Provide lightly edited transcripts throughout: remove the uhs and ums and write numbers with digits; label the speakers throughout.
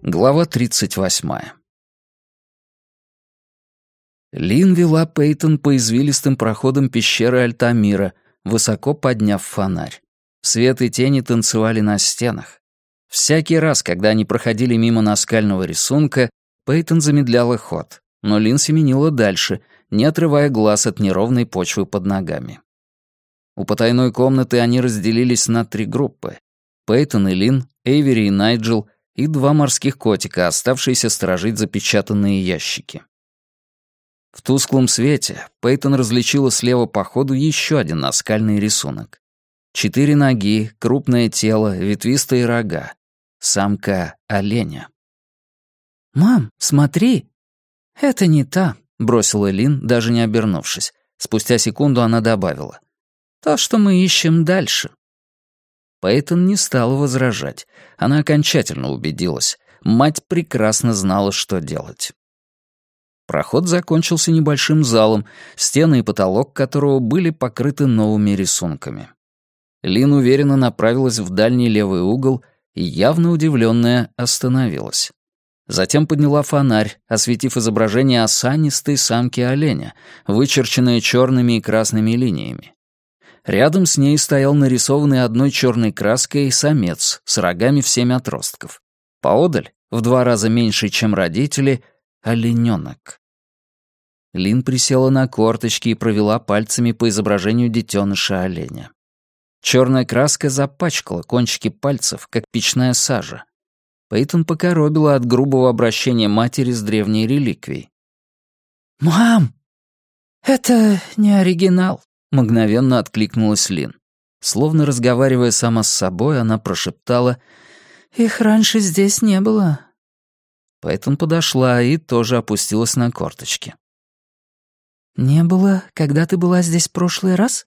Speaker 1: Глава 38. Лин вела Пейтон по извилистым проходам пещеры Альтамира, высоко подняв фонарь. Свет и тени танцевали на стенах. Всякий раз, когда они проходили мимо наскального рисунка, Пейтон замедляла ход, но Лин семенила дальше, не отрывая глаз от неровной почвы под ногами. У потайной комнаты они разделились на 3 группы. Пейтон и Лин, Эйвери и Найджел и 2 морских котика, оставшиеся сторожить запечатанные ящики. В тусклом свете Пейтон различила слева по ходу еще один наскальный рисунок. 4 ноги, крупное тело, ветвистые рога. Самка оленя. «Мам, смотри!» «Это не та», — бросила Лин, даже не обернувшись. Спустя секунду она добавила. «То, что мы ищем дальше». Пейтон не стала возражать. Она окончательно убедилась. Мать прекрасно знала, что делать. Проход закончился небольшим залом, стены и потолок которого были покрыты новыми рисунками. Лин уверенно направилась в дальний левый угол и, явно удивленная, остановилась. Затем подняла фонарь, осветив изображение осанистой самки оленя, вычерченное черными и красными линиями. Рядом с ней стоял нарисованный одной черной краской самец с рогами в 7 отростков. Поодаль, в 2 раза меньше, чем родители, олененок. Лин присела на корточки и провела пальцами по изображению детеныша оленя. Черная краска запачкала кончики пальцев, как печная сажа. Пейтон покоробила от грубого обращения матери с древней реликвией. «Мам, это не оригинал», — мгновенно откликнулась Лин. Словно разговаривая сама с собой, она прошептала: «Их раньше здесь не было». Пейтон подошла и тоже опустилась на корточки. «Не было, когда ты была здесь в прошлый раз?»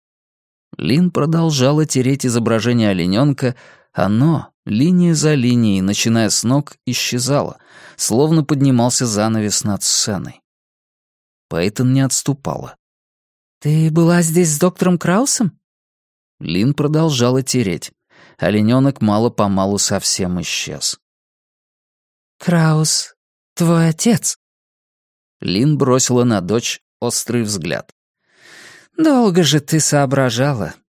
Speaker 1: Лин продолжала тереть изображение олененка. Оно, линия за линией, начиная с ног, исчезало, словно поднимался занавес над сценой. Пейтон не отступала. «Ты была здесь с доктором Краусом?» Лин продолжала тереть. Олененок мало-помалу совсем исчез. «Краус, твой отец?» Лин бросила на дочь острый взгляд. «Долго же ты соображала.